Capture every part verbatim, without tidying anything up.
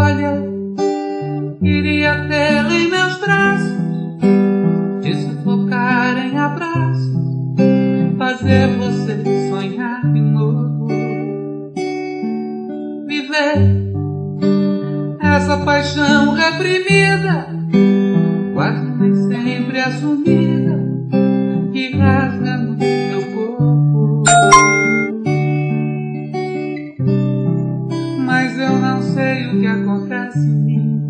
Olha, queria tê-la em meus braços, te sufocar em abraços, fazer você sonhar de novo, viver essa paixão reprimida, quase nem sempre assumida, que rasga no meu corpo. Mas eu não sei o que acontece em mim.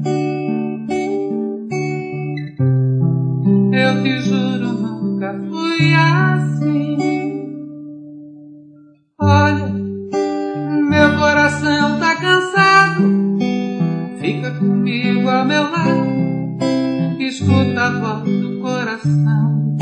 Eu te juro, nunca fui assim. Olha, meu coração tá cansado, fica comigo ao meu lado, escuta a voz do coração.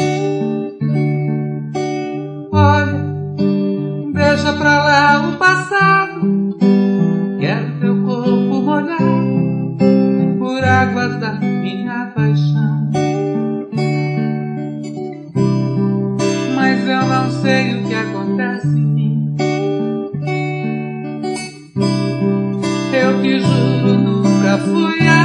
Olha, deixa pra lá o passado, quero teu corpo molhado por águas da minha paixão. Mas eu não sei o que acontece em mim. Eu te juro, nunca fui assim.